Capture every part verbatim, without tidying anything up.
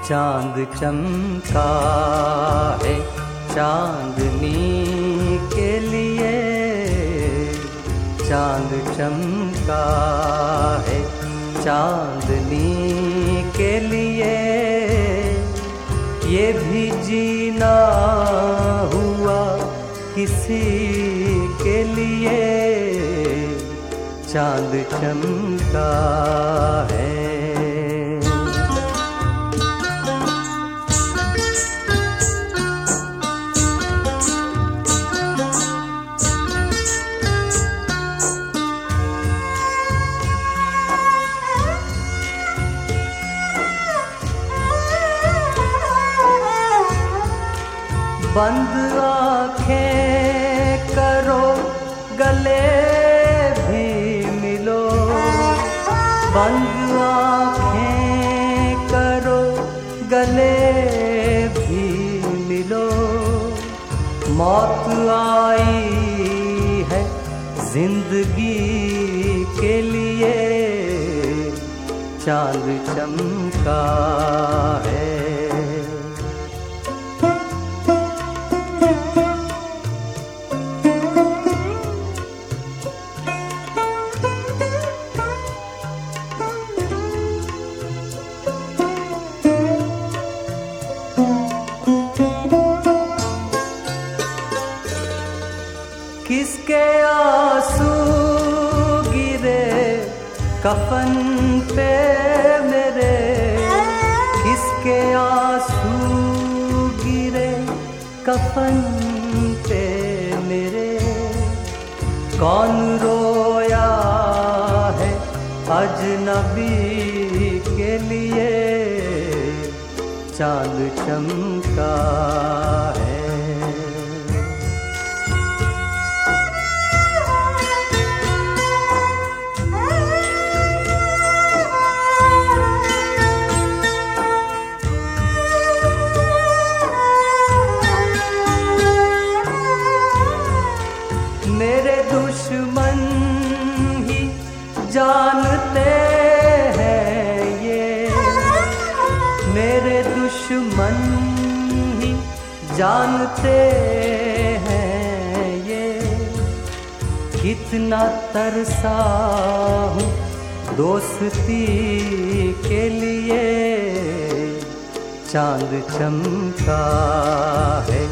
चांद चमका है चांदनी के लिए, चांद चमका है चांदनी के लिए। ये भी जीना हुआ किसी के लिए, चांद चमका है। बंद आँखें करो गले भी मिलो, बंद आँखें करो गले भी मिलो। मौत आई है जिंदगी के लिए, चांद चमका है। किसके आंसू गिरे कफन पे मेरे, किसके आंसू गिरे कफन पे मेरे। कौन रोया है अजनबी के लिए, चांद चमका है। मेरे दुश्मन ही जानते हैं ये, मेरे दुश्मन ही जानते हैं ये। कितना तरसा हूँ दोस्ती के लिए, चांद चमका है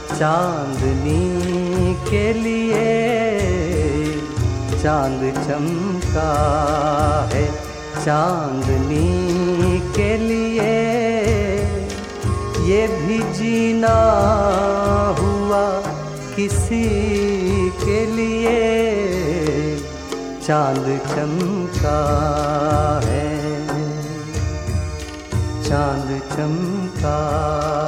चांदनी के लिए, चांद चमका है चांदनी के लिए। ये भी जीना हुआ किसी के लिए, चांद चमका है, चांद चमका।